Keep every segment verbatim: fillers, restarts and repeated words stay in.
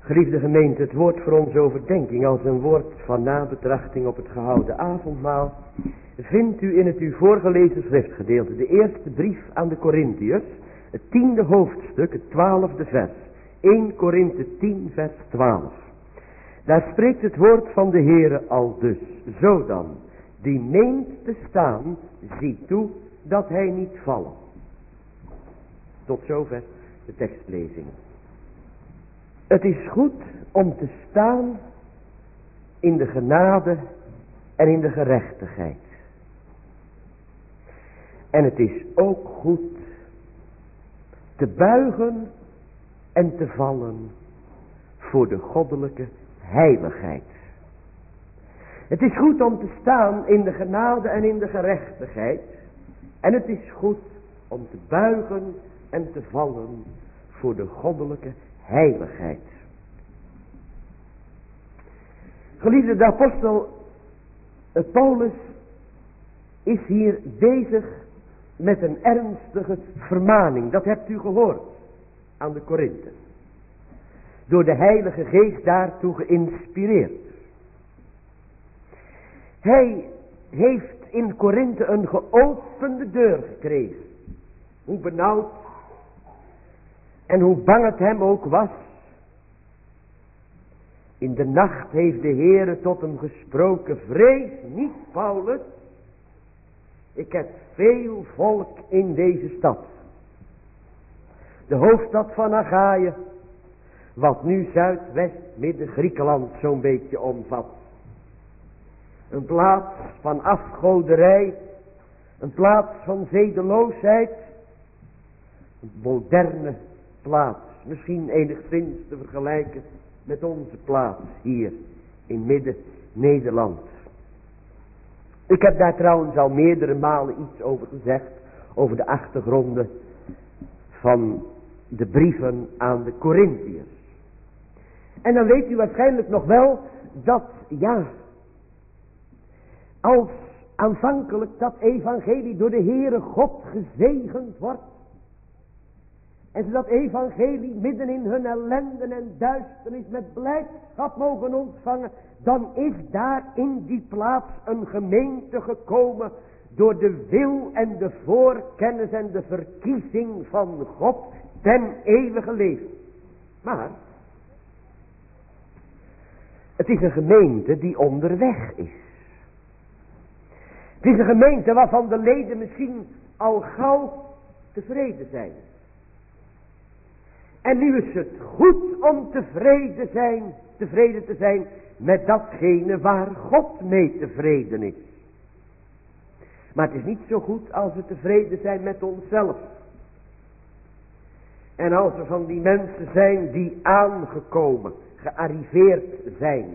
Geliefde gemeente, het woord voor onze overdenking als een woord van nabetrachting op het gehouden avondmaal vindt u in het u voorgelezen schriftgedeelte, de eerste brief aan de Korintiërs, het tiende hoofdstuk, het twaalfde vers. Eerste Korinthe tien vers twaalf. Daar spreekt het woord van de Heere al dus. Zo dan, die meent te staan, zie toe dat hij niet vallen. Tot zover de tekstlezing. Het is goed om te staan in de genade en in de gerechtigheid. En het is ook goed te buigen en te vallen voor de goddelijke heiligheid. Het is goed om te staan in de genade en in de gerechtigheid. En het is goed om te buigen en te vallen voor de goddelijke heiligheid. Geliefde, de apostel Paulus is hier bezig met een ernstige vermaning. Dat hebt u gehoord aan de Korinthe. Door de Heilige Geest daartoe geïnspireerd. Hij heeft in Korinthe een geopende deur gekregen. Hoe benauwd en hoe bang het hem ook was. In de nacht heeft de Heere tot hem gesproken: vrees niet, Paulus. Ik heb veel volk in deze stad. De hoofdstad van Achaïe, wat nu Zuidwest midden Griekenland zo'n beetje omvat. Een plaats van afgoderij, een plaats van zedeloosheid, een moderne plaats, misschien enigszins te vergelijken met onze plaats hier in midden Nederland. Ik heb daar trouwens al meerdere malen iets over gezegd, over de achtergronden van de brieven aan de Korintiërs. En dan weet u waarschijnlijk nog wel dat, ja, als aanvankelijk dat evangelie door de Heere God gezegend wordt, en ze dat evangelie midden in hun ellende en duisternis met blijdschap mogen ontvangen, dan is daar in die plaats een gemeente gekomen door de wil en de voorkennis en de verkiezing van God ten eeuwige leven. Maar het is een gemeente die onderweg is. Het is een gemeente waarvan de leden misschien al gauw tevreden zijn. En nu is het goed om tevreden, zijn, tevreden te zijn met datgene waar God mee tevreden is. Maar het is niet zo goed als we tevreden zijn met onszelf. En als er van die mensen zijn die aangekomen, gearriveerd zijn.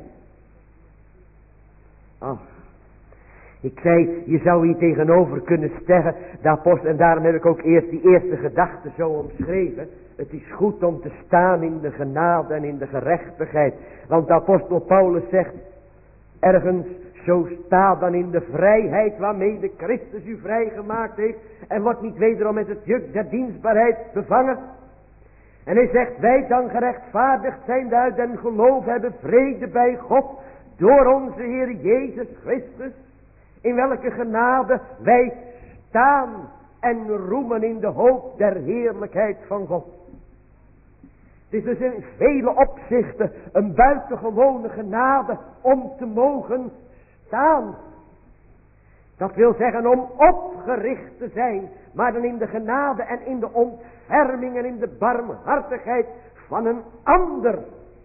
Ach, ik zei, je zou hier tegenover kunnen stellen, de apostel, en daarom heb ik ook eerst die eerste gedachte zo omschreven. Het is goed om te staan in de genade en in de gerechtigheid. Want de apostel Paulus zegt ergens, zo sta dan in de vrijheid waarmee de Christus u vrijgemaakt heeft. En wordt niet wederom met het juk der dienstbaarheid bevangen. En hij zegt, wij dan gerechtvaardigd zijn uit en geloof hebben vrede bij God door onze Heer Jezus Christus. In welke genade wij staan en roemen in de hoop der heerlijkheid van God. Het is dus in vele opzichten een buitengewone genade om te mogen staan. Dat wil zeggen om opgericht te zijn, maar dan in de genade en in de ontferming en in de barmhartigheid van een ander.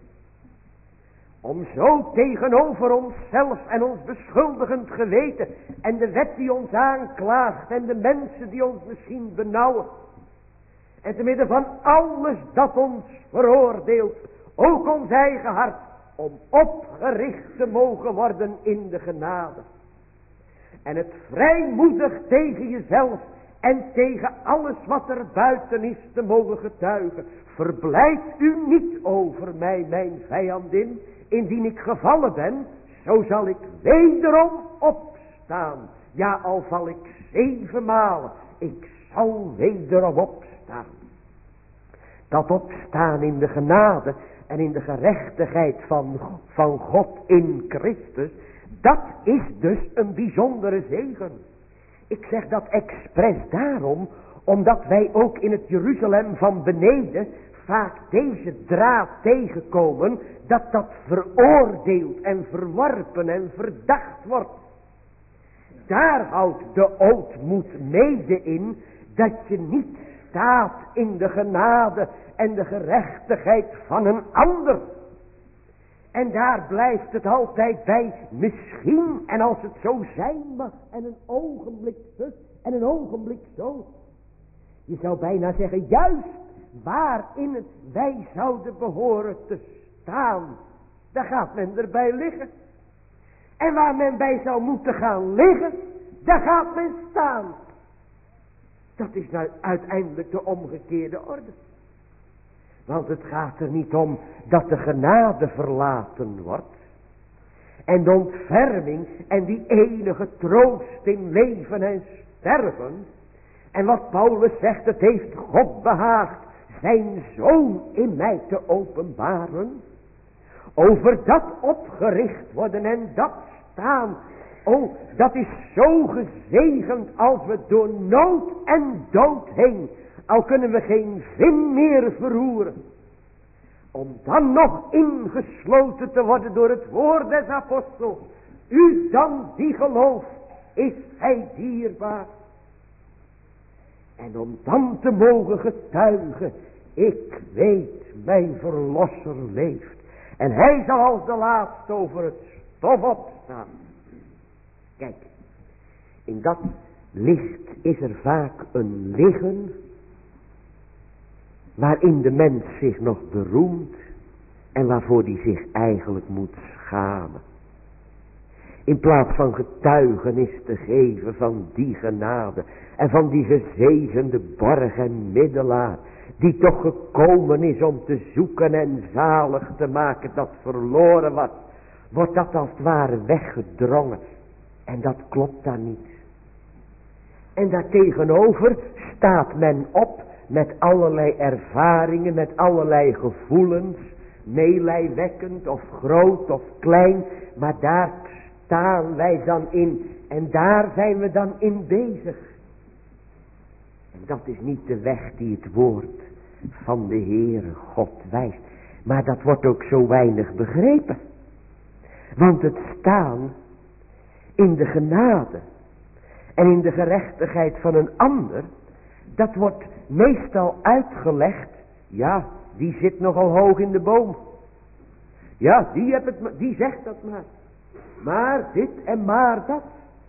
Om zo tegenover onszelf en ons beschuldigend geweten en de wet die ons aanklaagt en de mensen die ons misschien benauwen. En te midden van alles dat ons veroordeelt, ook ons eigen hart, om opgericht te mogen worden in de genade. En het vrijmoedig tegen jezelf en tegen alles wat er buiten is te mogen getuigen. Verblijd u niet over mij, mijn vijandin. Indien ik gevallen ben, zo zal ik wederom opstaan. Ja, al val ik zevenmalen, ik zal wederom opstaan. Dat opstaan in de genade, en in de gerechtigheid van, van God in Christus, dat is dus een bijzondere zegen. Ik zeg dat expres daarom, omdat wij ook in het Jeruzalem van beneden vaak deze draad tegenkomen, dat dat veroordeeld en verworpen en verdacht wordt. Daar houdt de ootmoed mede in, dat je niet staat in de genade en de gerechtigheid van een ander. En daar blijft het altijd bij misschien, en als het zo zijn mag, en een ogenblik zus en een ogenblik zo. Je zou bijna zeggen, juist waarin het wij zouden behoren te staan, daar gaat men erbij liggen. En waar men bij zou moeten gaan liggen, daar gaat men staan. Dat is nou uiteindelijk de omgekeerde orde. Want het gaat er niet om dat de genade verlaten wordt. En de ontferming en die enige troost in leven en sterven. En wat Paulus zegt, het heeft God behaagd zijn zoon in mij te openbaren. Over dat opgericht worden en dat staan. Oh, dat is zo gezegend als we door nood en dood heen, al kunnen we geen vin meer verroeren, om dan nog ingesloten te worden door het woord des apostels. U dan die gelooft, is hij dierbaar. En om dan te mogen getuigen, ik weet mijn verlosser leeft. En hij zal als de laatste over het stof opstaan. Kijk, in dat licht is er vaak een liggen, waarin de mens zich nog beroemt en waarvoor die zich eigenlijk moet schamen. In plaats van getuigenis te geven van die genade en van die gezegende borg en middelaar, die toch gekomen is om te zoeken en zalig te maken dat verloren was, wordt dat als het ware weggedrongen. En dat klopt dan niet. En daartegenover staat men op met allerlei ervaringen, met allerlei gevoelens, meelijwekkend of groot of klein, maar daar staan wij dan in en daar zijn we dan in bezig. En dat is niet de weg die het woord van de Heere God wijst, maar dat wordt ook zo weinig begrepen. Want het staan in de genade en in de gerechtigheid van een ander, dat wordt meestal uitgelegd, ja, die zit nogal hoog in de boom. Ja, die, heb het, die zegt dat maar. Maar dit en maar dat.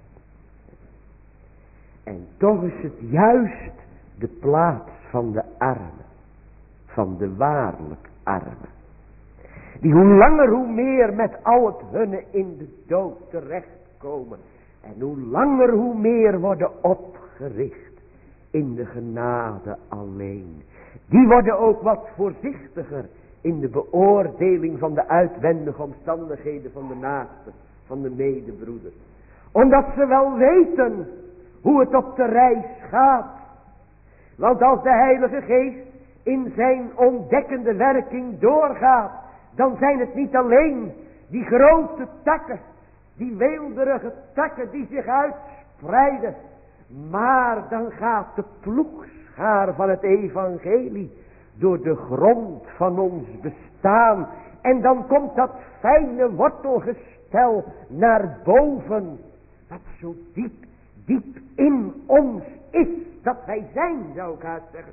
En toch is het juist de plaats van de armen, van de waarlijk armen, die hoe langer hoe meer met al het hunne in de dood terechtkomen. En hoe langer hoe meer worden opgericht in de genade alleen. Die worden ook wat voorzichtiger in de beoordeling van de uitwendige omstandigheden van de naaste, van de medebroeder. Omdat ze wel weten hoe het op de reis gaat. Want als de Heilige Geest in zijn ontdekkende werking doorgaat, dan zijn het niet alleen die grote takken, die weelderige takken die zich uitspreiden, maar dan gaat de ploegschaar van het evangelie door de grond van ons bestaan. En dan komt dat fijne wortelgestel naar boven, wat zo diep, diep in ons is, dat wij zijn, zou ik haast zeggen.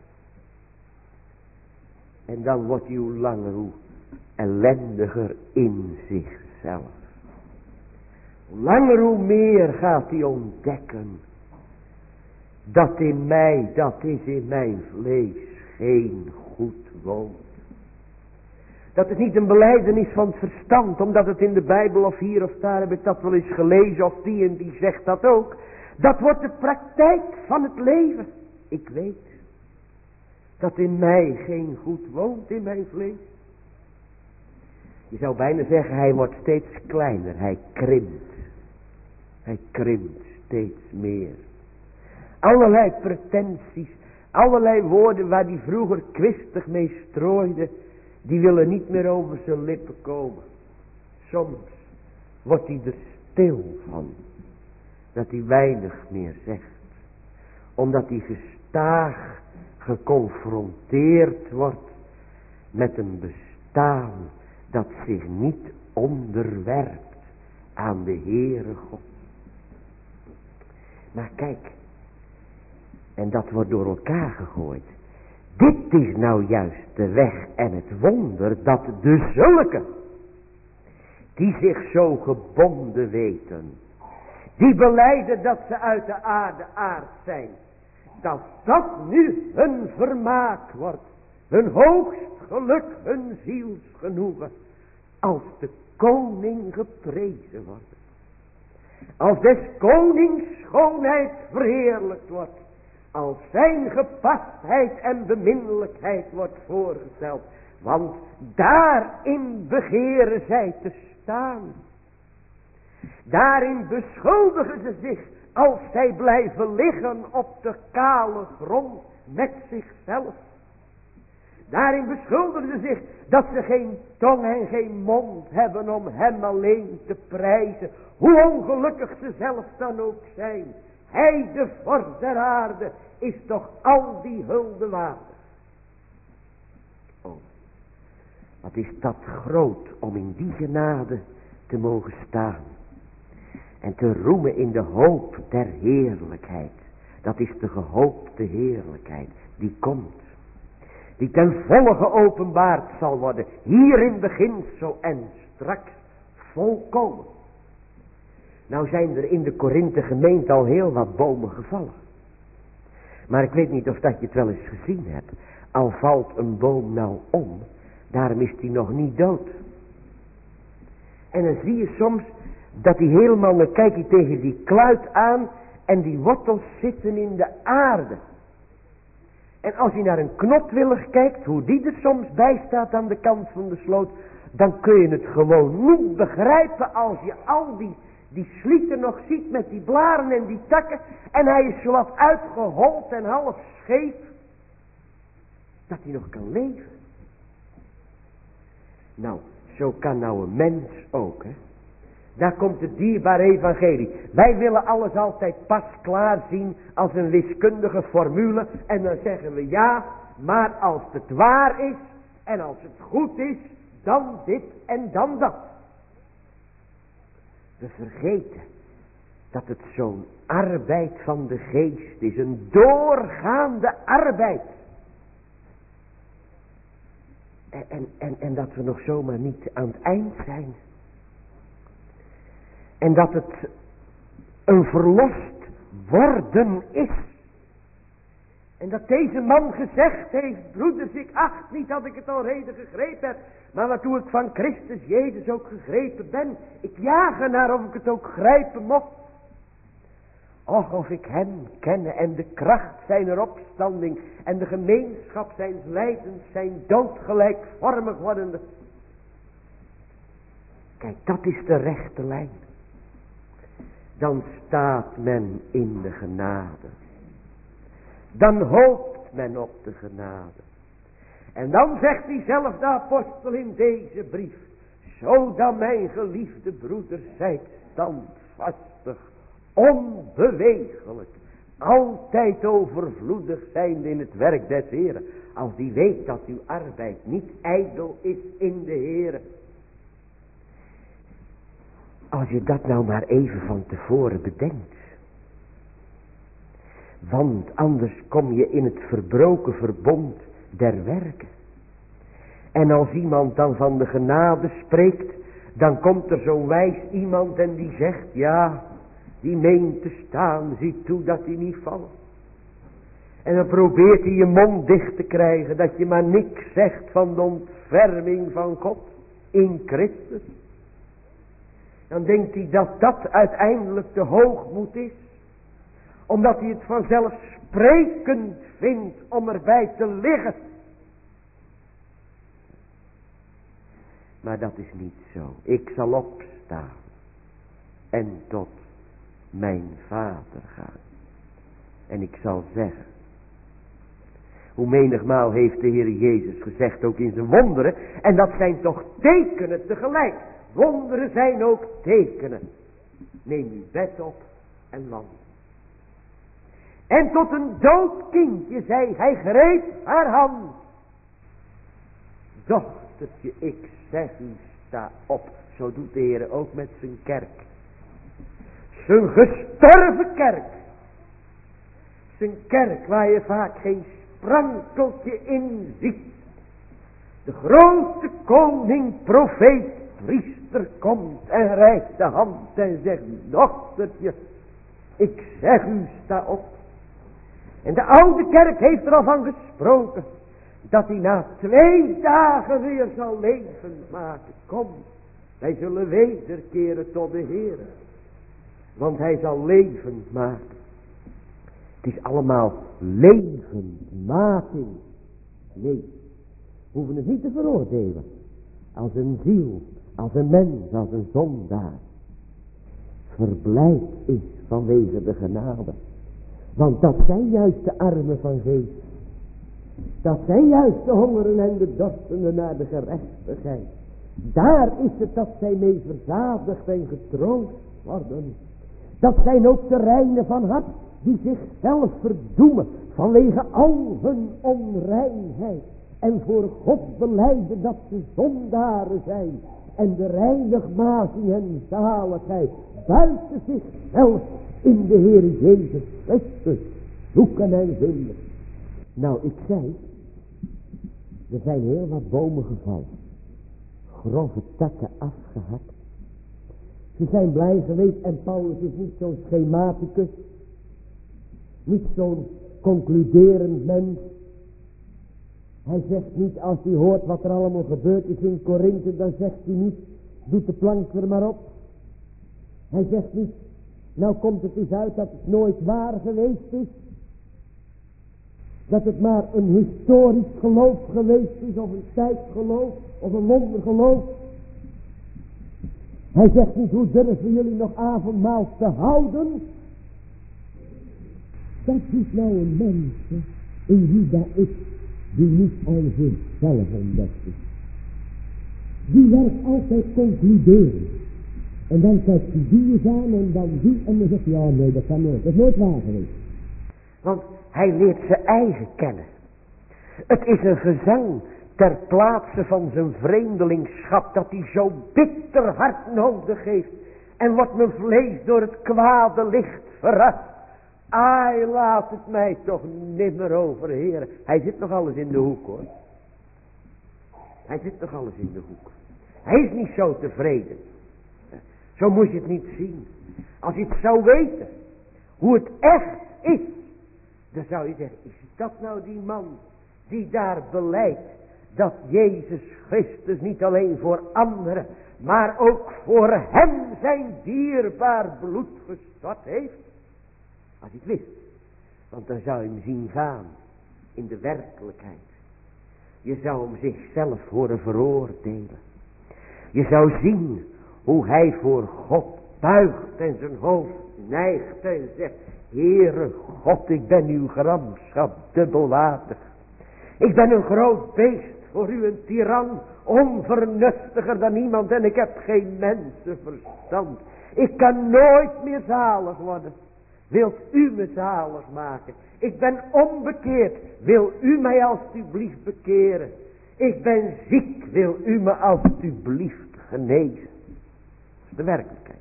En dan wordt hij hoe langer hoe ellendiger in zichzelf. Hoe langer hoe meer gaat hij ontdekken, dat in mij, dat is in mijn vlees, geen goed woont. Dat is niet een belijdenis van het verstand, omdat het in de Bijbel of hier of daar heb ik dat wel eens gelezen, of die en die zegt dat ook. Dat wordt de praktijk van het leven. Ik weet dat in mij geen goed woont, in mijn vlees. Je zou bijna zeggen, hij wordt steeds kleiner, hij krimpt. Hij krimpt steeds meer. Allerlei pretenties, allerlei woorden waar hij vroeger kwistig mee strooide, die willen niet meer over zijn lippen komen. Soms wordt hij er stil van, dat hij weinig meer zegt, omdat hij gestaag geconfronteerd wordt met een bestaan dat zich niet onderwerpt aan de Heere God. Maar kijk, en dat wordt door elkaar gegooid. Dit is nou juist de weg en het wonder dat de zulken, die zich zo gebonden weten, die belijden dat ze uit de aarde aard zijn, dat dat nu hun vermaak wordt, hun hoogst geluk, hun zielsgenoegen, als de koning geprezen wordt, als des konings schoonheid verheerlijkt wordt, als zijn gepastheid en beminnelijkheid wordt voorgesteld, want daarin begeren zij te staan. Daarin beschuldigen ze zich, als zij blijven liggen op de kale grond met zichzelf. Daarin beschuldigen ze zich dat ze geen tong en geen mond hebben om hem alleen te prijzen, hoe ongelukkig ze zelf dan ook zijn. Hij, de vorst der aarde, is toch al die hulde waardig. Oh, wat is dat groot om in die genade te mogen staan. En te roemen in de hoop der heerlijkheid. Dat is de gehoopte heerlijkheid die komt. Die ten volle geopenbaard zal worden. Hier in beginsel en straks volkomen. Nou zijn er in de Korinthe gemeente al heel wat bomen gevallen. Maar ik weet niet of dat je het wel eens gezien hebt. Al valt een boom nou om, daarom is die nog niet dood. En dan zie je soms dat hij helemaal, dan kijk je tegen die kluit aan en die wortels zitten in de aarde. En als je naar een knotwillig kijkt, hoe die er soms bij staat aan de kant van de sloot, dan kun je het gewoon niet begrijpen als je al die, die slieten nog ziet met die blaren en die takken. En hij is zo wat uitgehold en half scheef, dat hij nog kan leven. Nou, zo kan nou een mens ook, hè. Daar komt het dierbare evangelie. Wij willen alles altijd pas klaar zien als een wiskundige formule. En dan zeggen we ja, maar als het waar is en als het goed is, dan dit en dan dat. We vergeten dat het zo'n arbeid van de geest is. Een doorgaande arbeid. En, en, en, en dat we nog zomaar niet aan het eind zijn. En dat het een verlost worden is. En dat deze man gezegd heeft, broeders, ik acht niet dat ik het al reden gegrepen heb. Maar waartoe ik van Christus Jezus ook gegrepen ben. Ik jaag ernaar of ik het ook grijpen mocht. Och, of ik hem kenne en de kracht zijner opstanding en de gemeenschap zijns lijdens, zijn dood gelijkvormig wordende. Kijk, dat is de rechte lijn. Dan staat men in de genade. Dan hoopt men op de genade. En dan zegt diezelfde apostel in deze brief, zo dan mijn geliefde broeders zijt standvastig, onbewegelijk, altijd overvloedig zijnde in het werk des Heren, als die weet dat uw arbeid niet ijdel is in de Heren. Als je dat nou maar even van tevoren bedenkt. Want anders kom je in het verbroken verbond der werken. En als iemand dan van de genade spreekt, dan komt er zo'n wijs iemand en die zegt, ja, die meent te staan, ziet toe dat hij niet valt. En dan probeert hij je mond dicht te krijgen, dat je maar niks zegt van de ontferming van God in Christus. Dan denkt hij dat dat uiteindelijk de hoogmoed is. Omdat hij het vanzelfsprekend vindt om erbij te liggen. Maar dat is niet zo. Ik zal opstaan en tot mijn Vader gaan. En ik zal zeggen, Hoe menigmaal heeft de Heer Jezus gezegd, ook in zijn wonderen. En dat zijn toch tekenen tegelijk. Wonderen zijn ook tekenen. Neem uw bed op en wandel. En tot een dood kindje zei, hij greep haar hand. Dochtertje, ik zeg u, sta op. Zo doet de Heer ook met zijn kerk. Zijn gestorven kerk. Zijn kerk waar je vaak geen sprankeltje in ziet. De grote koning, profeet, priester komt en reikt de hand en zegt, dochtertje, ik zeg u, sta op. En de oude kerk heeft er al van gesproken, dat hij na twee dagen weer zal levend maken. Kom, wij zullen wederkeren tot de Heer, want hij zal levend maken. Het is allemaal levendmaking. Nee, we hoeven het niet te veroordelen. Als een ziel, als een mens, als een zondaar verblijd is vanwege de genade. Want dat zijn juist de armen van geest. Dat zijn juist de hongeren en de dorstenden naar de gerechtigheid. Daar is het dat zij mee verzadigd en getroost worden. Dat zijn ook de reinen van hart die zichzelf verdoemen vanwege al hun onreinheid. En voor God belijden dat ze zondaren zijn. En de reinigmaking en zaligheid buiten zichzelf in de Heer Jezus Christus zoeken en vinden. Nou, ik zei, er zijn heel wat bomen gevallen. Grove takken afgehakt. Ze zijn blij geweest en Paulus is niet zo'n schematicus. Niet zo'n concluderend mens. Hij zegt niet, als hij hoort wat er allemaal gebeurd is in Korinthe, dan zegt hij niet, doet de plank er maar op. Hij zegt niet, nou komt het dus uit dat het nooit waar geweest is. Dat het maar een historisch geloof geweest is, of een tijdgeloof, of een wondergeloof. Hij zegt niet, hoe durven jullie nog avondmaal te houden? Dat is nou een mens in wie dat is, die niet aan zichzelf ontdekt is. Die werkt altijd concluderen. En dan kijkt hij die eens aan en dan die en dan zegt hij, ja nee, dat kan nooit, dat is nooit waar geweest. Want hij leert zijn eigen kennen. Het is een gezang ter plaatse van zijn vreemdelingschap dat hij zo bitter hard nodig heeft. En wordt mijn vlees door het kwade licht verrast. Ai, laat het mij toch nimmer overheren. Hij zit nog alles in de hoek hoor. Hij zit nog alles in de hoek. Hij is niet zo tevreden. Zo moet je het niet zien. Als je het zou weten, hoe het echt is, dan zou je zeggen, is dat nou die man die daar beleidt dat Jezus Christus niet alleen voor anderen, maar ook voor hem zijn dierbaar bloed gestort heeft? Als je het wist, want dan zou je hem zien gaan in de werkelijkheid. Je zou hem zichzelf horen veroordelen. Je zou zien hoe hij voor God buigt en zijn hoofd neigt en zegt, Heere God, ik ben uw gramschap dubbelwaardig. Ik ben een groot beest voor u, een tiran, onvernuftiger dan iemand en ik heb geen mensenverstand. Ik kan nooit meer zalig worden. Wilt u me zalig maken? Ik ben onbekeerd. Wil u mij alstublieft bekeren? Ik ben ziek. Wil u me alstublieft genezen? Dat is de werkelijkheid.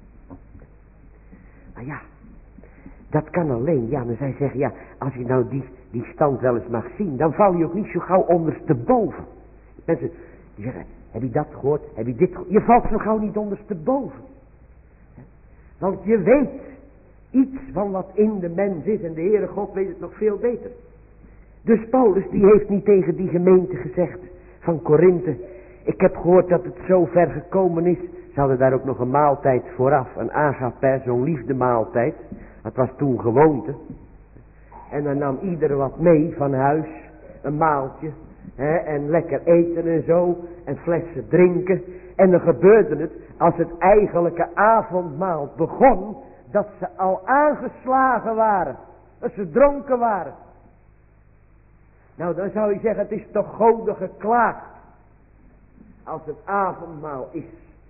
Maar ja, dat kan alleen. Ja, maar zij zeggen, ja, als je nou die, die stand wel eens mag zien, dan val je ook niet zo gauw ondersteboven. Mensen die zeggen, heb je dat gehoord? Heb je dit gehoord? Je valt zo gauw niet ondersteboven. Want je weet iets van wat in de mens is en de Heere God weet het nog veel beter. Dus Paulus die heeft niet tegen die gemeente gezegd van Korinthe, ik heb gehoord dat het zo ver gekomen is. Ze hadden daar ook nog een maaltijd vooraf, een agape, zo'n liefdemaaltijd. Dat was toen gewoonte. En dan nam ieder wat mee van huis, een maaltje, hè, en lekker eten en zo, en flessen drinken. En dan gebeurde het, als het eigenlijke avondmaal begon, dat ze al aangeslagen waren. Dat ze dronken waren. Nou, dan zou je zeggen, het is toch Gode geklaagd. Als het avondmaal is.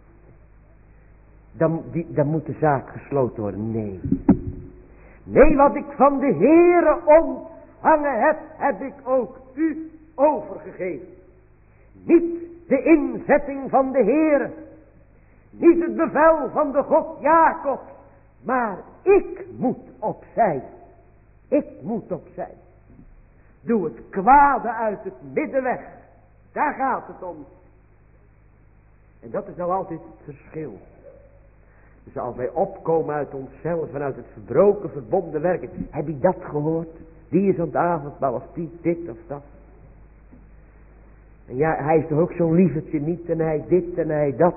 Dan, die, dan moet de zaak gesloten worden. Nee. Nee, wat ik van de Heere ontvangen heb, heb ik ook u overgegeven. Niet de inzetting van de Heere. Niet het bevel van de God Jacob. Maar ik moet opzij. Ik moet opzij. Doe het kwade uit het midden weg. Daar gaat het om. En dat is nou altijd het verschil. Dus als wij opkomen uit onszelf en uit het verbroken verbonden werken. Heb je dat gehoord? Die is aan het avondmaal of die dit of dat. En ja, hij is toch ook zo'n lievertje niet en hij dit en hij dat.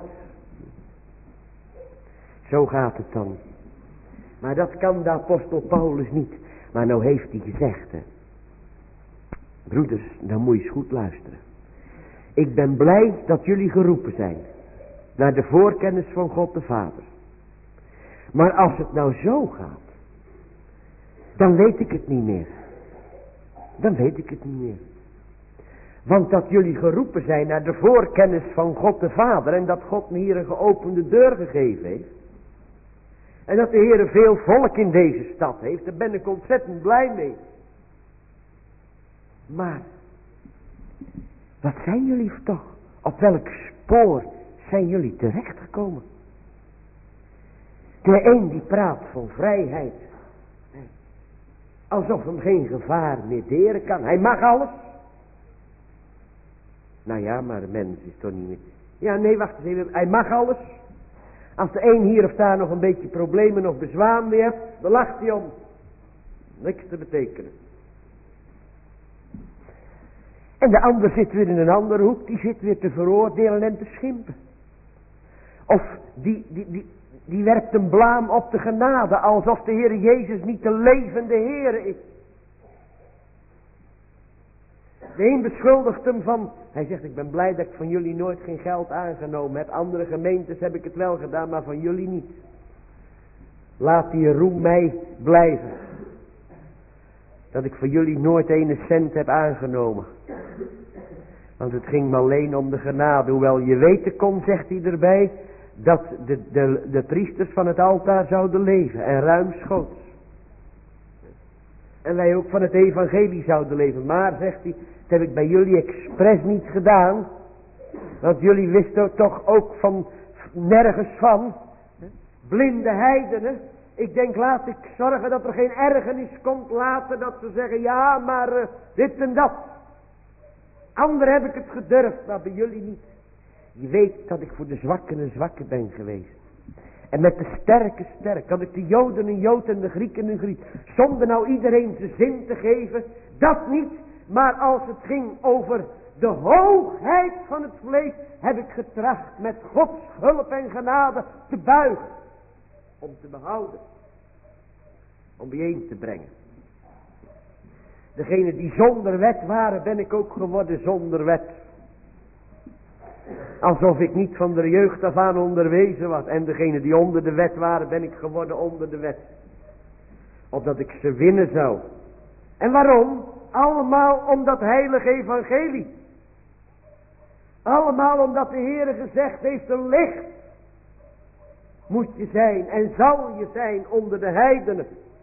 Zo gaat het dan. Maar dat kan de apostel Paulus niet. Maar nou heeft hij gezegd, hè. Broeders, nou moet je eens goed luisteren. Ik ben blij dat jullie geroepen zijn. Naar de voorkennis van God de Vader. Maar als het nou zo gaat. Dan weet ik het niet meer. Dan weet ik het niet meer. Want dat jullie geroepen zijn naar de voorkennis van God de Vader. En dat God me hier een geopende deur gegeven heeft. En dat de Heer veel volk in deze stad heeft. Daar ben ik ontzettend blij mee. Maar. Wat zijn jullie toch? Op welk spoor zijn jullie terechtgekomen? De een die praat van vrijheid. Alsof hem geen gevaar meer deren kan. Hij mag alles. Nou ja, maar de mens is toch niet meer. Ja, nee, wacht eens even. Hij mag alles. Als de een hier of daar nog een beetje problemen of bezwaar mee heeft, dan lacht hij om. Niks te betekenen. En de ander zit weer in een andere hoek. Die zit weer te veroordelen en te schimpen. Of die, die, die, die werpt een blaam op de genade. Alsof de Heer Jezus niet de levende Heer is. De een beschuldigt hem van. Hij zegt, ik ben blij dat ik van jullie nooit geen geld aangenomen heb. Andere gemeentes heb ik het wel gedaan, maar van jullie niet. Laat die roem mij blijven. Dat ik van jullie nooit ene cent heb aangenomen. Want het ging me alleen om de genade. Hoewel je weten kon, zegt hij erbij, dat de, de, de priesters van het altaar zouden leven. En ruimschoots. En wij ook van het evangelie zouden leven. Maar, zegt hij, dat heb ik bij jullie expres niet gedaan. Want jullie wisten toch ook van nergens van. Blinde heidenen. Ik denk, laat ik zorgen dat er geen ergernis komt later. Dat ze zeggen, ja, maar uh, dit en dat. Anderen heb ik het gedurfd, maar bij jullie niet. Je weet dat ik voor de zwakken een zwakke ben geweest. En met de sterke sterk. Dat ik de Joden een Jood en de Grieken een Griek. Zonder nou iedereen zijn zin te geven. Dat niet. Maar als het ging over de hoogheid van het vlees. Heb ik getracht met Gods hulp en genade te buigen. Om te behouden. Om bijeen te brengen. Degene die zonder wet waren, ben ik ook geworden zonder wet. Alsof ik niet van de jeugd af aan onderwezen was. En degene die onder de wet waren, ben ik geworden onder de wet. Opdat ik ze winnen zou. En waarom? Allemaal om dat heilige evangelie. Allemaal omdat de Heer gezegd heeft, een licht moet je zijn en zal je zijn onder de heidenen.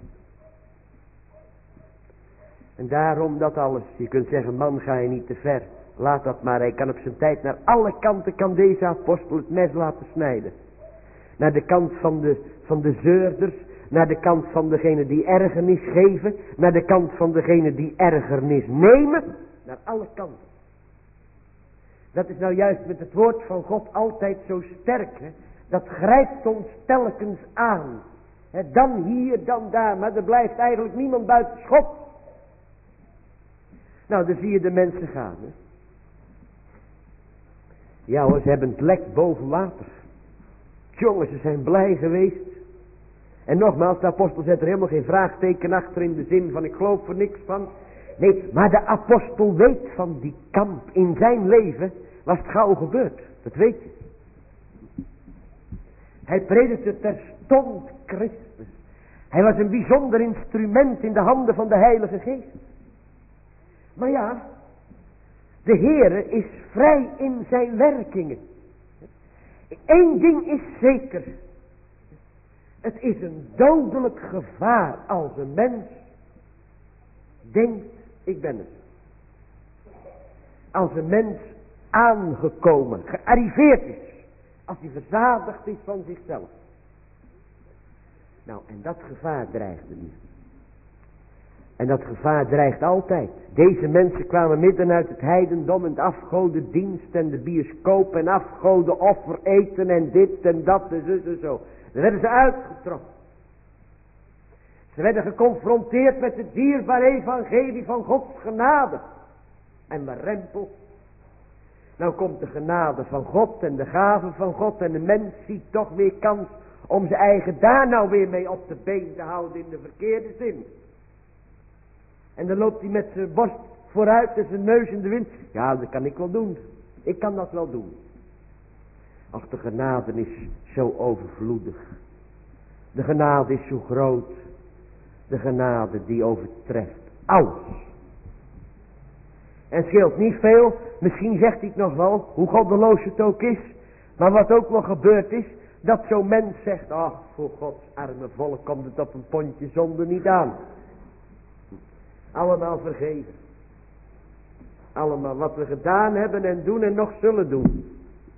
En daarom dat alles. Je kunt zeggen, man, ga je niet te ver. Laat dat maar. Hij kan op zijn tijd naar alle kanten, kan deze apostel het mes laten snijden. Naar de kant van de, van de zeurders. Naar de kant van degene die ergernis geven. Naar de kant van degene die ergernis nemen. Naar alle kanten. Dat is nou juist met het woord van God altijd zo sterk. Hè? Dat grijpt ons telkens aan. Hè? Dan hier, dan daar. Maar er blijft eigenlijk niemand buiten schot. Nou, dan zie je de mensen gaan. Hè? Ja hoor, ze hebben het lek boven water. Jongens, ze zijn blij geweest. En nogmaals, de apostel zet er helemaal geen vraagteken achter in de zin van ik geloof er niks van. Nee, maar de apostel weet van die kamp in zijn leven was het gauw gebeurd. Dat weet je. Hij predikte terstond Christus. Hij was een bijzonder instrument in de handen van de Heilige Geest. Maar ja, de Heere is vrij in zijn werkingen. Eén ding is zeker. Het is een dodelijk gevaar als een mens denkt, ik ben het. Als een mens aangekomen, gearriveerd is. Als hij verzadigd is van zichzelf. Nou, en dat gevaar dreigde nu. En dat gevaar dreigt altijd. Deze mensen kwamen midden uit het heidendom en de afgodendienst en de bioscoop en afgodenoffer eten en dit en dat en zo en zo. Dan werden ze uitgetrokken. Ze werden geconfronteerd met het dierbare evangelie van Gods genade. En berempeld. Nou komt de genade van God en de gave van God en de mens ziet toch weer kans om zijn eigen daar nou weer mee op de been te houden in de verkeerde zin. En dan loopt hij met zijn borst vooruit en zijn neus in de wind. Ja, dat kan ik wel doen. Ik kan dat wel doen. Ach, de genade is zo overvloedig. De genade is zo groot. De genade die overtreft alles. En het scheelt niet veel. Misschien zegt hij het nog wel, hoe goddeloos het ook is. Maar wat ook wel gebeurd is, dat zo'n mens zegt, ach, voor Gods arme volk komt het op een pondje zonde niet aan. Allemaal vergeven. Allemaal wat we gedaan hebben en doen en nog zullen doen.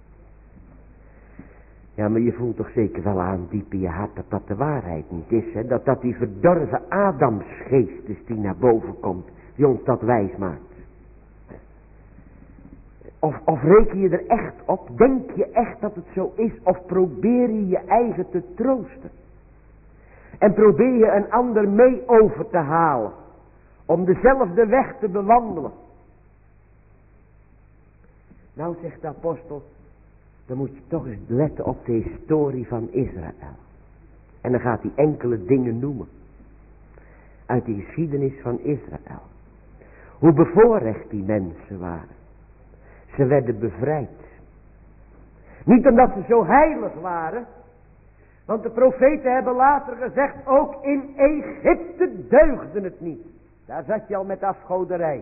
Ja, maar je voelt toch zeker wel aan diep in je hart dat dat de waarheid niet is. Hè? Dat dat die verdorven Adamsgeest is die naar boven komt. Die ons dat wijs maakt. Of, of reken je er echt op? Denk je echt dat het zo is? Of probeer je je eigen te troosten? En probeer je een ander mee over te halen. Om dezelfde weg te bewandelen. Nou, zegt de apostel, dan moet je toch eens letten op de historie van Israël. En dan gaat hij enkele dingen noemen. Uit de geschiedenis van Israël. Hoe bevoorrecht die mensen waren. Ze werden bevrijd. Niet omdat ze zo heilig waren. Want de profeten hebben later gezegd, ook in Egypte deugde het niet. Daar zat je al met afgoderij.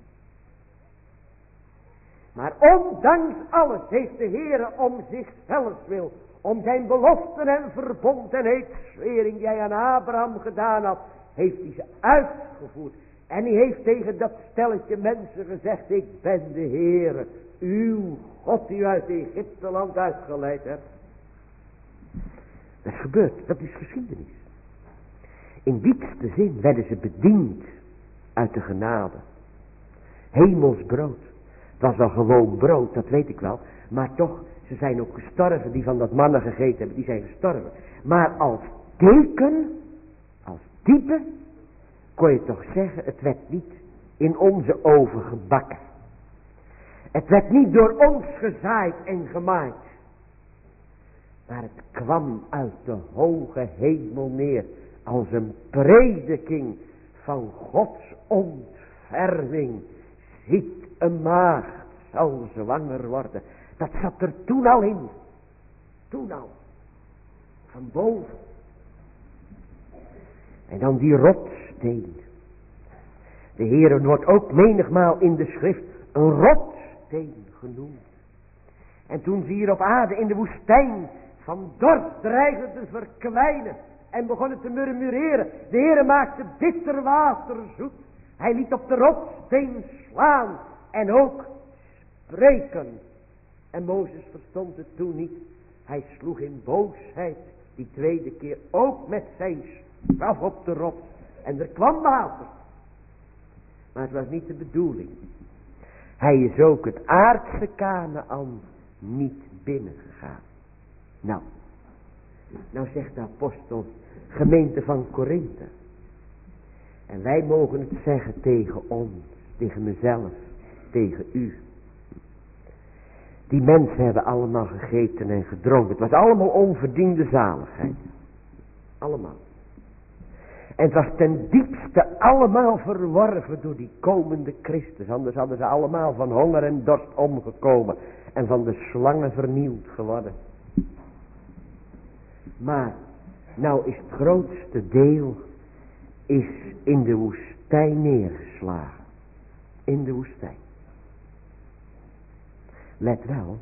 Maar ondanks alles heeft de Heere om zichzelf wil, om zijn beloften en verbond en heetszwering die hij aan Abraham gedaan had, heeft hij ze uitgevoerd. En hij heeft tegen dat stelletje mensen gezegd, ik ben de Heere, uw God die u uit Egypte land uitgeleid hebt. Dat is gebeurd, dat is geschiedenis. In diepste zin werden ze bediend uit de genade. Hemels brood. Het was wel gewoon brood, dat weet ik wel. Maar toch, ze zijn ook gestorven. Die van dat mannen gegeten hebben, die zijn gestorven. Maar als teken, als type, kon je toch zeggen, het werd niet in onze oven gebakken. Het werd niet door ons gezaaid en gemaaid. Maar het kwam uit de hoge hemel neer. Als een prediking van Gods ontferming. Ziet, een maagd zal zwanger worden. Dat zat er toen al in. Toen al. Van boven. En dan die rotsteen. De Heere wordt ook menigmaal in de schrift een rotsteen genoemd. En toen ze hier op aarde in de woestijn van dorst dreigden te verkwijnen. En begonnen te murmureren. De Heere maakte bitter water zoet. Hij liet op de rotsteen slaan. En ook spreken. En Mozes verstond het toen niet. Hij sloeg in boosheid die tweede keer ook met zijn staf op de rots. En er kwam water. Maar het was niet de bedoeling. Hij is ook het aardse Kanaan niet binnengegaan. Nou. Nou zegt de apostel, gemeente van Korinthe. En wij mogen het zeggen tegen ons, tegen mezelf, tegen u. Die mensen hebben allemaal gegeten en gedronken. Het was allemaal onverdiende zaligheid. Allemaal. En het was ten diepste allemaal verworven door die komende Christus. Anders hadden ze allemaal van honger en dorst omgekomen. En van de slangen vernield geworden. Maar, nou is het grootste deel is in de woestijn neergeslagen. in de woestijn. Let wel.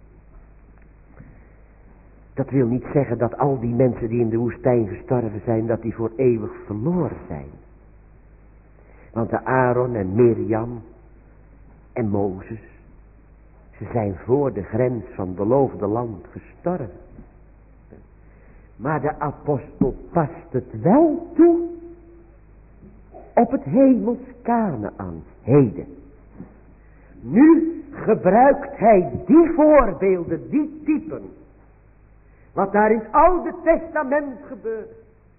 Dat wil niet zeggen dat al die mensen die in de woestijn gestorven zijn, dat die voor eeuwig verloren zijn. Want de Aaron en Mirjam en Mozes, ze zijn voor de grens van het beloofde land gestorven. Maar de apostel past het wel toe op het hemels Kanaän heden. Nu gebruikt hij die voorbeelden, die typen, wat daar in het Oude Testament gebeurde.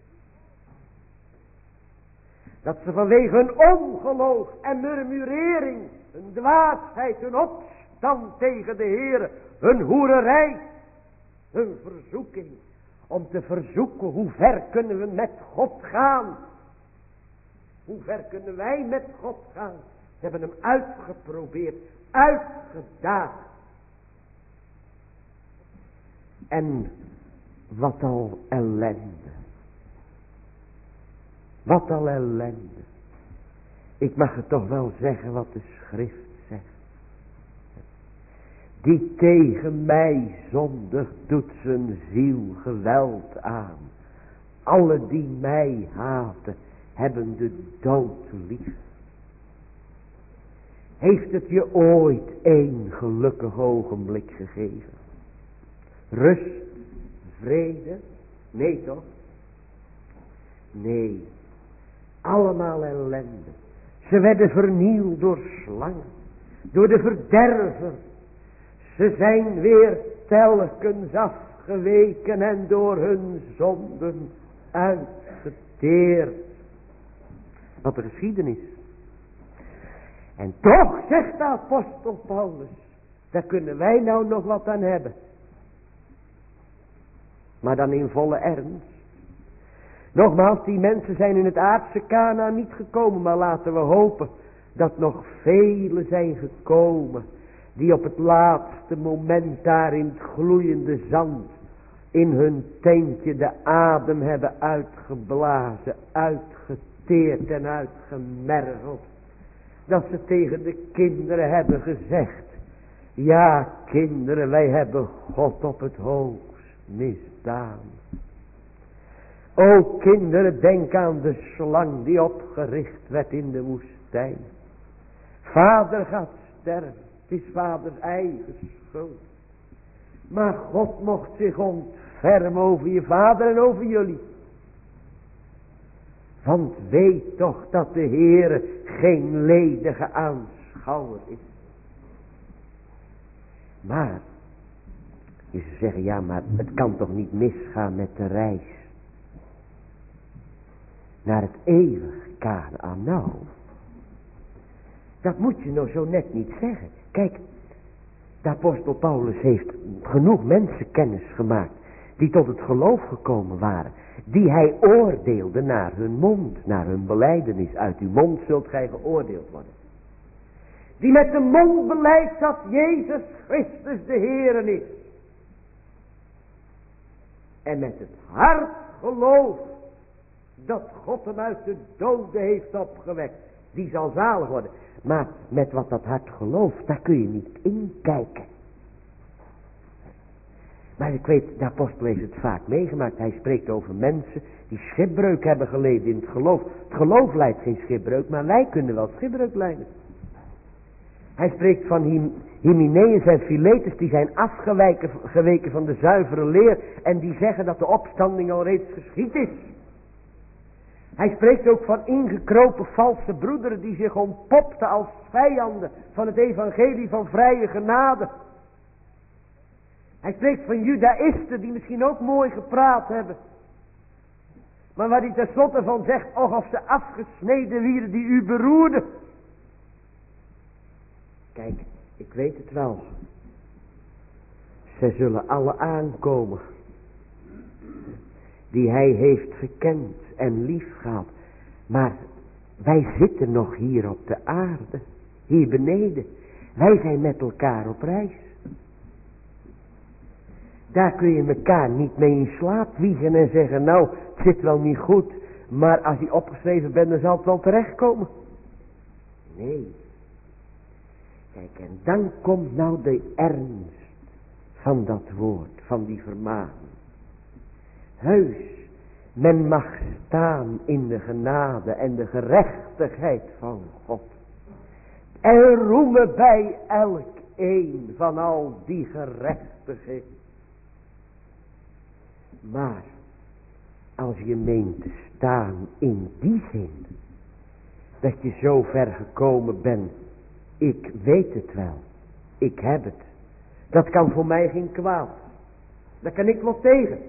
Dat ze vanwege hun ongeloof en murmurering, hun dwaasheid, hun opstand tegen de Heere, hun hoererij, hun verzoeking, om te verzoeken hoe ver kunnen we met God gaan. Hoe ver kunnen wij met God gaan? Ze hebben hem uitgeprobeerd, uitgedaagd. En wat al ellende. Wat al ellende. Ik mag het toch wel zeggen wat de schrift zegt. Die tegen mij zondigt doet zijn ziel geweld aan. Alle die mij haten hebben de dood lief. Heeft het je ooit één gelukkig ogenblik gegeven? Rust, vrede? Nee toch? Nee. Allemaal ellende. Ze werden vernield door slangen. Door de verderver. Ze zijn weer telkens afgeweken en door hun zonden uitgeteerd. Wat de geschiedenis. En toch, zegt de apostel Paulus, daar kunnen wij nou nog wat aan hebben. Maar dan in volle ernst. Nogmaals, die mensen zijn in het aardse Kanaän niet gekomen, maar laten we hopen dat nog velen zijn gekomen, die op het laatste moment daar in het gloeiende zand, in hun tentje de adem hebben uitgeblazen, uitgeteerd en uitgemergeld. Dat ze tegen de kinderen hebben gezegd, ja kinderen, wij hebben God op het hoogst misdaan. O kinderen, denk aan de slang die opgericht werd in de woestijn. Vader gaat sterven, het is vaders eigen schuld. Maar God mocht zich ontfermen over je vader en over jullie. Want weet toch dat de Heere geen ledige aanschouwer is. Maar, je zou zeggen, ja, maar het kan toch niet misgaan met de reis naar het eeuwige Kanaän. Nou, dat moet je nou zo net niet zeggen. Kijk, de apostel Paulus heeft genoeg mensen kennis gemaakt die tot het geloof gekomen waren, die hij oordeelde naar hun mond, naar hun belijdenis. Uit uw mond zult gij geoordeeld worden. Die met de mond beleidt dat Jezus Christus de Heere is. En met het hart gelooft dat God hem uit de doden heeft opgewekt. Die zal zalig worden. Maar met wat dat hart gelooft, daar kun je niet inkijken. Maar ik weet, de apostel heeft het vaak meegemaakt. Hij spreekt over mensen die schipbreuk hebben geleden in het geloof. Het geloof leidt geen schipbreuk, maar wij kunnen wel schipbreuk lijden. Hij spreekt van Hym- Hymenaeus en Philetus, die zijn afgeweken geweken van de zuivere leer en die zeggen dat de opstanding al reeds geschied is. Hij spreekt ook van ingekropen valse broederen die zich ontpopten als vijanden van het evangelie van vrije genade. Hij spreekt van judaïsten die misschien ook mooi gepraat hebben. Maar waar hij tenslotte van zegt, och of ze afgesneden wieren die u beroerden. Kijk, ik weet het wel. Ze zullen alle aankomen die hij heeft gekend en lief gehad. Maar wij zitten nog hier op de aarde, hier beneden. Wij zijn met elkaar op reis. Daar kun je elkaar niet mee in slaap wiegen en zeggen, nou, het zit wel niet goed, maar als je opgeschreven bent, dan zal het wel terechtkomen. Nee, Kijk, en dan komt nou de ernst van dat woord, van die vermaning. Heus, men mag staan in de genade en de gerechtigheid van God. En roemen bij elk een van al die gerechtigheid. Maar als je meent te staan in die zin, dat je zo ver gekomen bent, ik weet het wel, ik heb het. Dat kan voor mij geen kwaad. Daar kan ik wel tegen.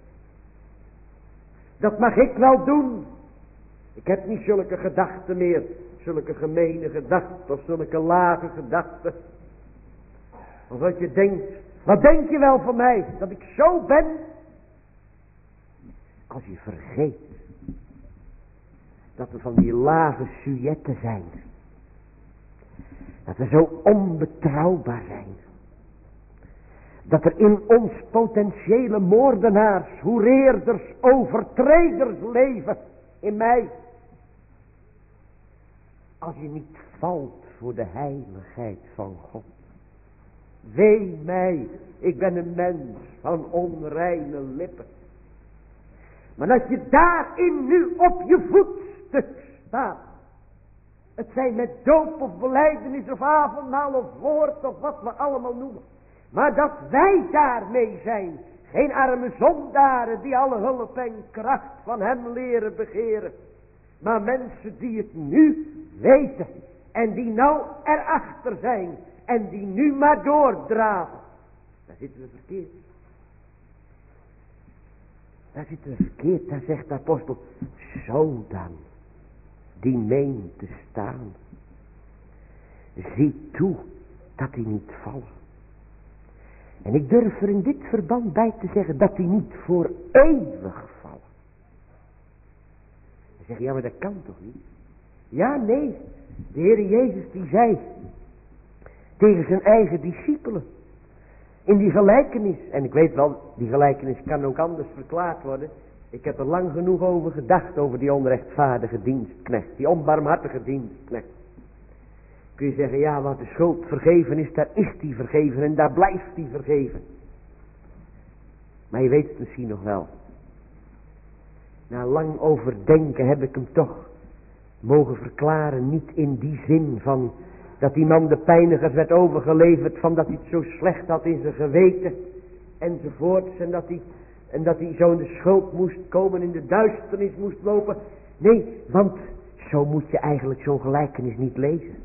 Dat mag ik wel doen. Ik heb niet zulke gedachten meer. Zulke gemene gedachten of zulke lage gedachten. Of wat je denkt. Wat denk je wel van mij? Dat ik zo ben? Als je vergeet. Dat we van die lage sujetten zijn. Dat we zo onbetrouwbaar zijn. Dat er in ons potentiële moordenaars, hoereerders, overtreders leven in mij. Als je niet valt voor de heiligheid van God. Wee mij, ik ben een mens van onreine lippen. Maar als je daarin nu op je voetstuk staat. Het zij met doop of belijdenis of avondmaal of woord of wat we allemaal noemen. Maar dat wij daarmee zijn. Geen arme zondaren die alle hulp en kracht van hem leren begeren. Maar mensen die het nu weten. En die nou erachter zijn. En die nu maar doordraven. Daar zitten we verkeerd. Daar zitten we verkeerd. Daar zegt de apostel. Zo dan. Die meent te staan. Zie toe dat hij niet vallen. En ik durf er in dit verband bij te zeggen dat hij niet voor eeuwig vallen. Dan zeg je, ja maar dat kan toch niet? Ja, nee. De Heer Jezus die zei tegen zijn eigen discipelen. In die gelijkenis. En ik weet wel, die gelijkenis kan ook anders verklaard worden. Ik heb er lang genoeg over gedacht. Over die onrechtvaardige dienstknecht. Die onbarmhartige dienstknecht. Kun je zeggen, ja wat de schuld vergeven is, daar is die vergeven. En daar blijft die vergeven. Maar je weet het misschien nog wel. Na lang overdenken heb ik hem toch mogen verklaren. Niet in die zin van dat die man de pijnigers werd overgeleverd. Van dat hij het zo slecht had in zijn geweten. Enzovoorts. En dat hij, en dat hij zo in de schuld moest komen. In de duisternis moest lopen. Nee, want zo moet je eigenlijk zo'n gelijkenis niet lezen.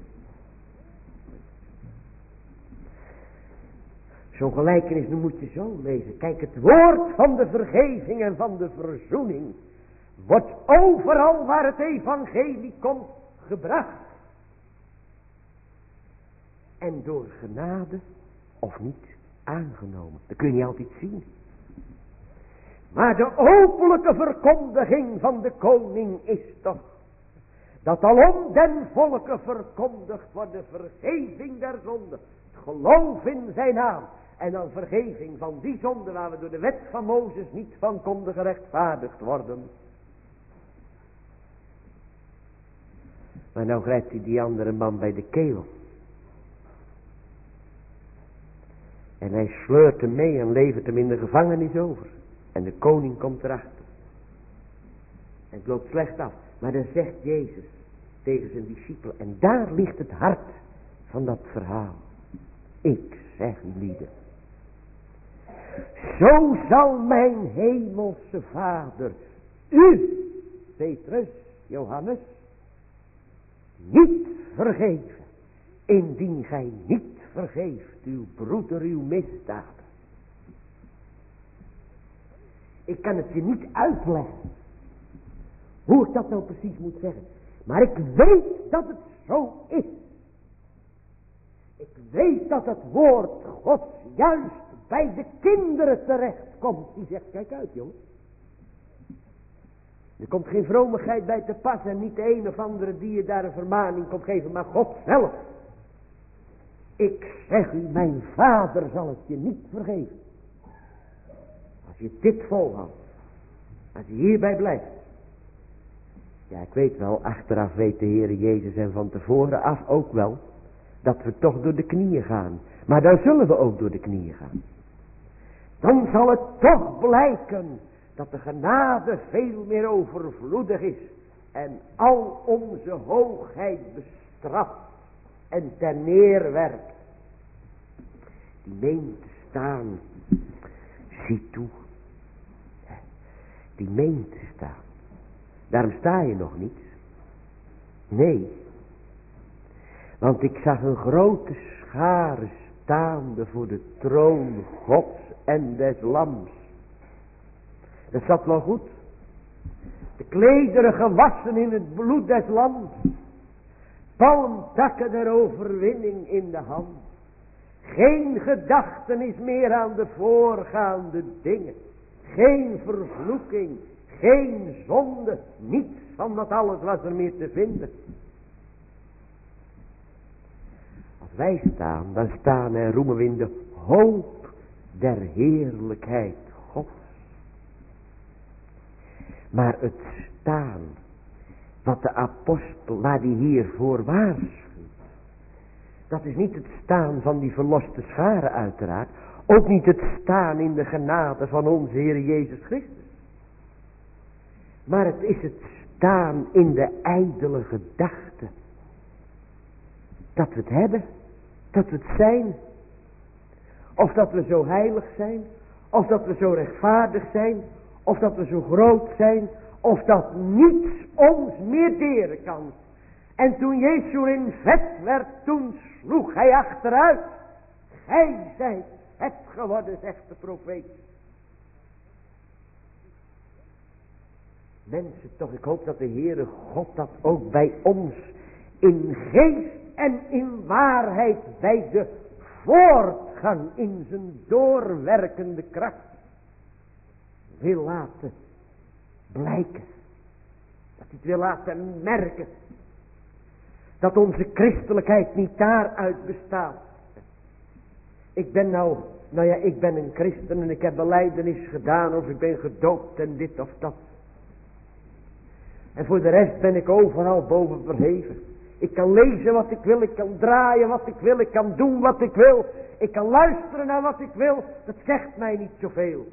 Zo'n gelijkenis nu moet je zo lezen. Kijk, het woord van de vergeving en van de verzoening wordt overal waar het evangelie komt gebracht. En door genade of niet aangenomen. Dat kun je niet altijd zien. Maar de openlijke verkondiging van de koning is toch dat alom den volken verkondigd wordt de vergeving der zonde. Het geloof in zijn naam. En dan vergeving van die zonde waar we door de wet van Mozes niet van konden gerechtvaardigd worden. Maar nou grijpt hij die andere man bij de keel. En hij sleurt hem mee en levert hem in de gevangenis over. En de koning komt erachter. En het loopt slecht af. Maar dan zegt Jezus tegen zijn discipelen. En daar ligt het hart van dat verhaal. Ik zeg u lieden. Zo zal mijn hemelse Vader u, Petrus, Johannes, niet vergeven. Indien gij niet vergeeft uw broeder uw misdaden. Ik kan het je niet uitleggen. Hoe ik dat nou precies moet zeggen. Maar ik weet dat het zo is. Ik weet dat het woord Gods juist bij de kinderen terecht komt. Die zegt, kijk uit jongen. Er komt geen vromigheid bij te pas. En niet de een of andere die je daar een vermaning komt geven. Maar God zelf. Ik zeg u, mijn Vader zal het je niet vergeven. Als je dit volhoudt. Als je hierbij blijft. Ja, ik weet wel, achteraf weet de Heer Jezus en van tevoren af ook wel. dat we toch door de knieën gaan. Maar dan zullen we ook door de knieën gaan. Dan zal het toch blijken dat de genade veel meer overvloedig is. En al onze hoogheid bestraft en ten neer werkt. Die meent te staan. Zie toe. Die meent te staan. Daarom sta je nog niet. Nee. Want ik zag een grote schare staande voor de troon Gods en des Lams. Dat zat wel goed. De klederen gewassen in het bloed des Lams. Palmtakken der overwinning in de hand. Geen gedachtenis meer aan de voorgaande dingen. Geen vervloeking. Geen zonde. Niets van dat alles was er meer te vinden. Als wij staan, dan staan en roemen we in de hoop der heerlijkheid Gods. Maar het staan, wat de apostel, waar die hiervoor waarschuwt, dat is niet het staan van die verloste schare uiteraard. Ook niet het staan in de genade van onze Heer Jezus Christus. Maar het is het staan in de ijdele gedachte. Dat we het hebben. Dat we het zijn. Of dat we zo heilig zijn. Of dat we zo rechtvaardig zijn. Of dat we zo groot zijn. Of dat niets ons meer deren kan. En toen Jezus in vet werd, toen sloeg hij achteruit. Gij zijt het geworden, zegt de profeet. Mensen toch, ik hoop dat de Heere God dat ook bij ons in geest en in waarheid bij de voortgang in zijn doorwerkende kracht wil laten blijken. Dat hij het wil laten merken. Dat onze christelijkheid niet daaruit bestaat. Ik ben nou, nou ja, ik ben een christen en ik heb belijdenis gedaan of ik ben gedoopt en dit of dat. En voor de rest ben ik overal boven verheven. Ik kan lezen wat ik wil, ik kan draaien wat ik wil, ik kan doen wat ik wil. Ik kan luisteren naar wat ik wil, dat zegt mij niet zoveel.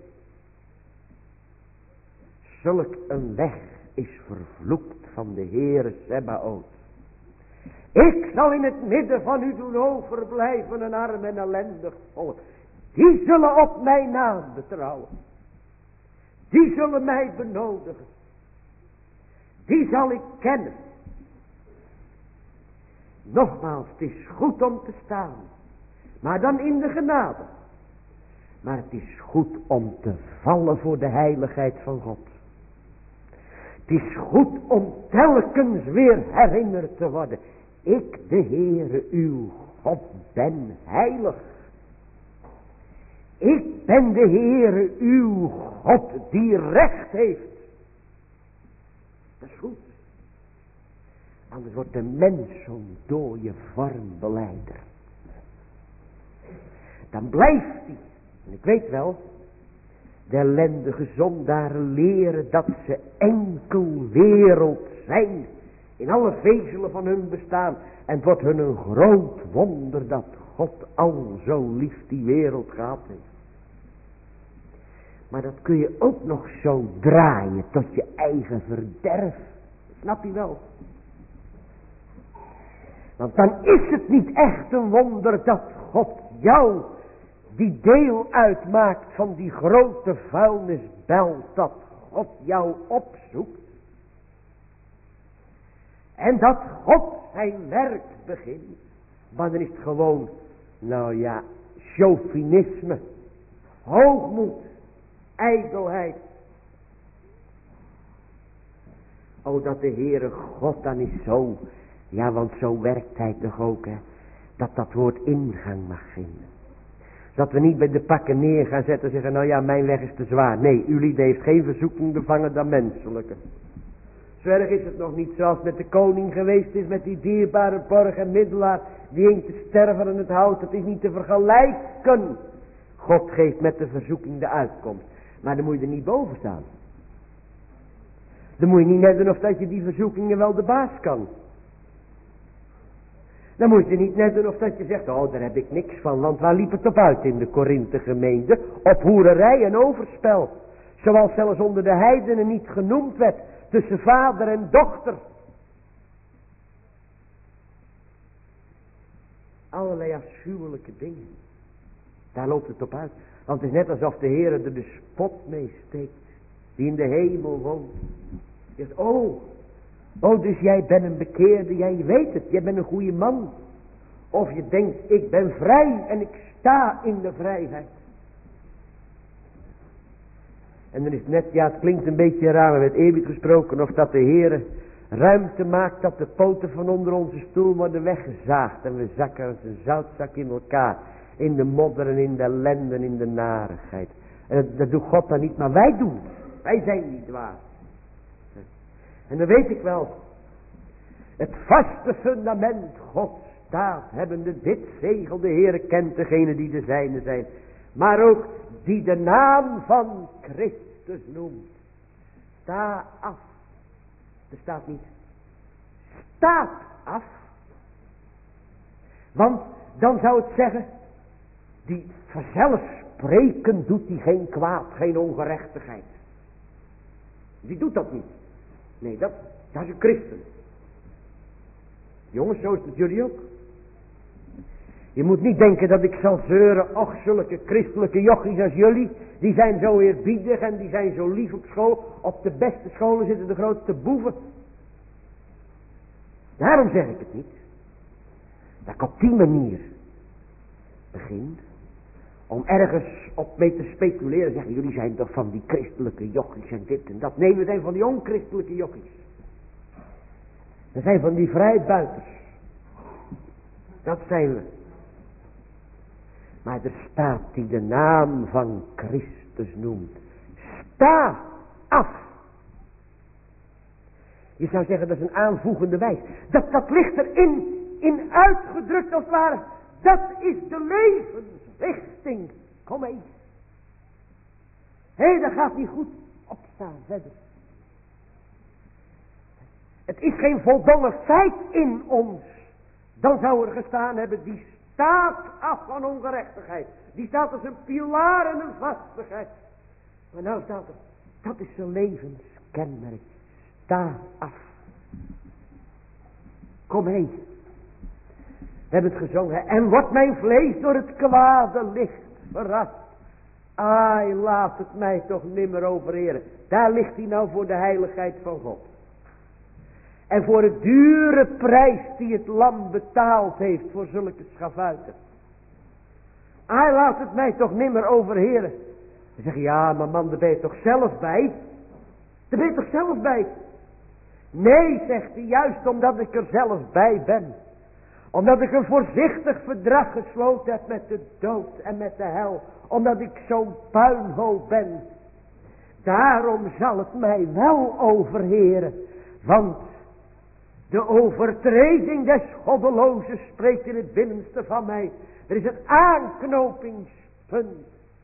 Zulk een weg is vervloekt van de Heere Sebaot. Ik zal in het midden van u doen overblijven een arm en ellendig volk. Die zullen op mijn naam betrouwen. Die zullen mij benodigen. Die zal ik kennen. Nogmaals, het is goed om te staan. Maar dan in de genade. Maar het is goed om te vallen voor de heiligheid van God. Het is goed om telkens weer herinnerd te worden. Ik, de Heere, uw God, ben heilig. Ik ben de Heere, uw God, die recht heeft. Dat is goed. Anders wordt de mens zo'n dooie vormbeleider. Dan blijft hij. En ik weet wel. De ellendige zondaren leren dat ze enkel wereld zijn. In alle vezelen van hun bestaan. En het wordt hun een groot wonder dat God al zo lief die wereld gehad heeft. Maar dat kun je ook nog zo draaien tot je eigen verderf. Snap je wel? Want dan is het niet echt een wonder dat God jou, die deel uitmaakt van die grote vuilnisbel, dat God jou opzoekt. En dat God zijn werk begint. Maar dan is het gewoon, nou ja, chauvinisme, hoogmoed, ijdelheid. O, dat de Heere God dan is zo, ja, want zo werkt hij toch ook, hè, dat dat woord ingang mag vinden. Dat we niet bij de pakken neer gaan zetten en zeggen, nou ja, mijn weg is te zwaar. Nee, uw lied heeft geen verzoeking bevangen dan menselijke. Zo erg is het nog niet zoals met de koning geweest is, met die dierbare borg en middelaar, die hing te sterven aan het hout. Het is niet te vergelijken. God geeft met de verzoeking de uitkomst. Maar dan moet je er niet boven staan. Dan moet je niet net doen of dat je die verzoekingen wel de baas kan. Dan moet je niet net doen of dat je zegt, oh daar heb ik niks van. Want waar liep het op uit in de Korinthe gemeente? Op hoererij en overspel. Zoals zelfs onder de heidenen niet genoemd werd. Tussen vader en dochter. Allerlei afschuwelijke dingen. Daar loopt het op uit. Want het is net alsof de Heer er de spot mee steekt. Die in de hemel woont. Je zegt, oh. Oh, dus jij bent een bekeerde. Jij weet het. Jij bent een goede man. Of je denkt, ik ben vrij en ik sta in de vrijheid. En dan is het net, ja het klinkt een beetje raar, maar met eerbied gesproken, of dat de Heer ruimte maakt dat de poten van onder onze stoel worden weggezaagd. En we zakken als een zoutzak in elkaar. In de modder en in de ellende en in de narigheid. En dat, dat doet God dan niet, maar wij doen het. Wij zijn niet waar. En dan weet ik wel. Het vaste fundament God staat, hebbende dit zegel, de Heere kent degene die de zijne zijn. Maar ook die de naam van Christus noemt. Sta af. Er staat niet. Staat af. Want dan zou het zeggen. Die vanzelfsprekend doet die geen kwaad, geen ongerechtigheid. Die doet dat niet. Nee, dat, dat is een christen. Jongens, zo is het jullie ook. Je moet niet denken dat ik zal zeuren. Och, zulke christelijke jochies als jullie. Die zijn zo eerbiedig en die zijn zo lief op school. Op de beste scholen zitten de grootste boeven. Daarom zeg ik het niet. Dat ik op die manier begin. Om ergens op mee te speculeren. Zeggen, jullie zijn toch van die christelijke jochies en dit en dat. Nee, we zijn van die onchristelijke jochies. We zijn van die vrijbuiters. Dat zijn we. Maar er staat die de naam van Christus noemt. Sta af. Je zou zeggen dat is een aanvoegende wijs. Dat, dat ligt erin, in uitgedrukt als het ware. Dat is de levensrichting. Kom eens. Hé, hey, dat gaat niet goed. Opstaan, verder. Het is geen voldongen feit in ons. Dan zou er gestaan hebben, die staat af van ongerechtigheid. Die staat als een pilaar en een vastigheid. Maar nou staat er, dat is zijn levenskenmerk. Sta af. Kom heen. We hebben het gezongen. En wordt mijn vlees door het kwade licht verrast. Ai, laat het mij toch nimmer overheren. Daar ligt hij nou voor de heiligheid van God. En voor het dure prijs die het lam betaald heeft voor zulke schavuiten. Ai, laat het mij toch nimmer overheren. Dan zeg je, ja, maar man, daar ben je toch zelf bij? Daar ben je toch zelf bij? Nee, zegt hij, juist omdat ik er zelf bij ben. Omdat ik een voorzichtig verdrag gesloten heb met de dood en met de hel. Omdat ik zo'n puinhoop ben. Daarom zal het mij wel overheren. Want de overtreding des goddelozen spreekt in het binnenste van mij. Er is een aanknopingspunt.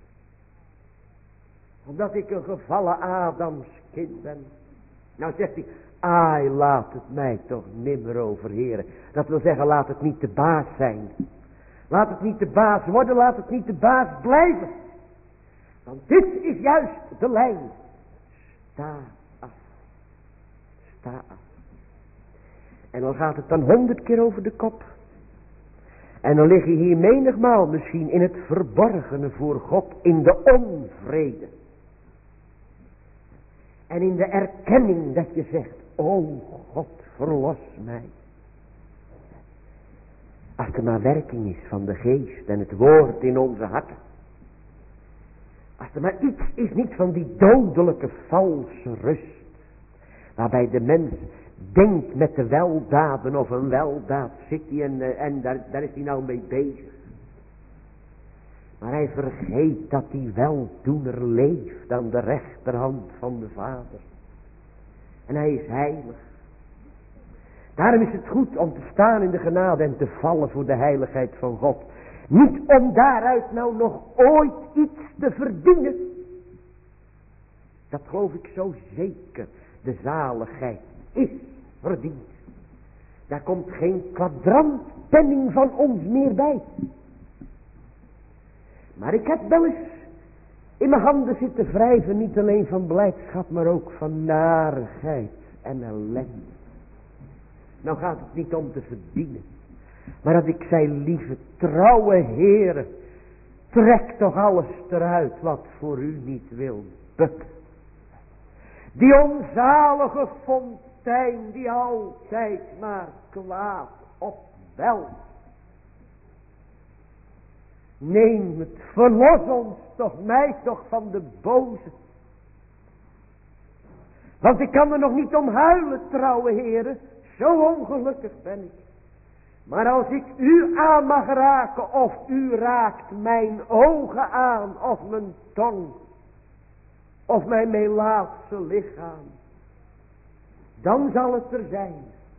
Omdat ik een gevallen Adams kind ben. Nou zegt hij, ai, laat het mij toch nimmer overheren. Dat wil zeggen, laat het niet de baas zijn. Laat het niet de baas worden, laat het niet de baas blijven. Want dit is juist de lijn. Sta af. Sta af. En dan gaat het dan honderd keer over de kop. En dan lig je hier menigmaal misschien in het verborgene voor God, in de onvrede. En in de erkenning dat je zegt, o God, verlos mij. Als er maar werking is van de geest en het woord in onze harten. Als er maar iets is, niet van die dodelijke valse rust. Waarbij de mens denkt met de weldaden of een weldaad zit hij en, en daar, daar is hij nou mee bezig. Maar hij vergeet dat die weldoener leeft aan de rechterhand van de Vader. En hij is heilig. Daarom is het goed om te staan in de genade en te vallen voor de heiligheid van God. Niet om daaruit nou nog ooit iets te verdienen. Dat geloof ik zo zeker. De zaligheid is verdiend. Daar komt geen kwadrantpenning van ons meer bij. Maar ik heb wel eens in mijn handen zitten wrijven, niet alleen van blijdschap, maar ook van narigheid en ellende. Nou gaat het niet om te verdienen, maar dat ik zei, lieve trouwe Heere, trek toch alles eruit wat voor u niet wil bukken. Die onzalige fontein die altijd maar kwaad opwelt. Neem het, verlos ons toch, mij toch van de boze. Want ik kan er nog niet om huilen, trouwe heren, zo ongelukkig ben ik. Maar als ik u aan mag raken, of u raakt mijn ogen aan, of mijn tong, of mijn melaatse lichaam, dan zal het er zijn.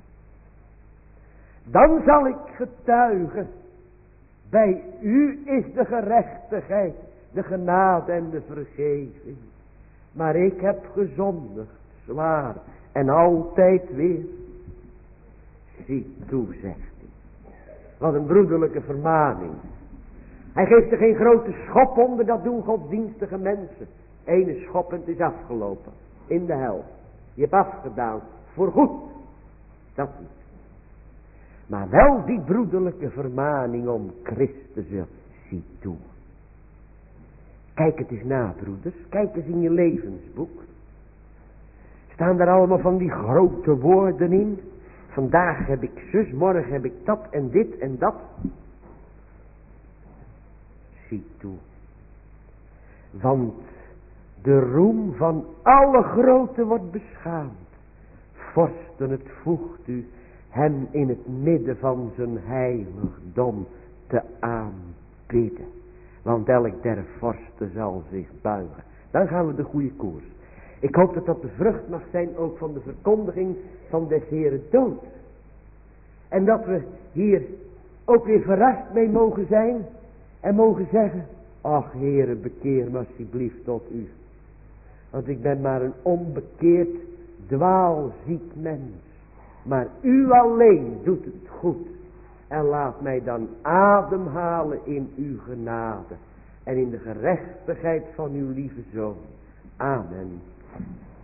Dan zal ik getuigen, bij u is de gerechtigheid, de genade en de vergeving. Maar ik heb gezondigd, zwaar en altijd weer. Zie toe, zegt hij. Wat een broederlijke vermaning. Hij geeft er geen grote schop onder, dat doen godsdienstige mensen. Ene schop en het is afgelopen. In de hel. Je hebt afgedaan. Voorgoed. Dat niet. Maar wel die broederlijke vermaning om Christus wil. Zie toe. Kijk het eens na, broeders. Kijk eens in je levensboek. Staan daar allemaal van die grote woorden in. Vandaag heb ik zus, morgen heb ik dat en dit en dat. Zie toe. Want de roem van alle grote wordt beschaamd. Vorsten, het voegt u hem in het midden van zijn heiligdom te aanbidden. Want elk der vorsten zal zich buigen. Dan gaan we de goede koers. Ik hoop dat dat de vrucht mag zijn ook van de verkondiging van des Heeren dood. En dat we hier ook weer verrast mee mogen zijn. En mogen zeggen, ach Heere, bekeer me alsjeblieft tot u. Want ik ben maar een onbekeerd, dwaalziek mens. Maar u alleen doet het goed. En laat mij dan ademhalen in uw genade. En in de gerechtigheid van uw lieve Zoon. Amen.